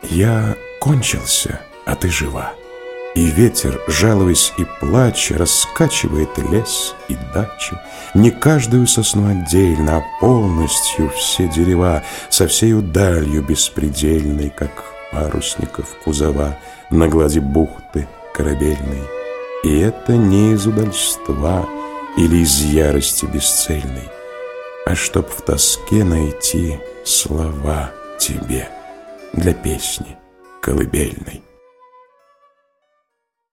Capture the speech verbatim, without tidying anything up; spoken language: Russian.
Я кончился, а ты жива. И ветер, жалуясь и плача, раскачивает лес и дачи. Не каждую сосну отдельно, а полностью все дерева, со всею далью беспредельной, как парусников кузова на глади бухты корабельной. И это не из удальства или из ярости бесцельной, а чтоб в тоске найти слова тебе для песни колыбельной.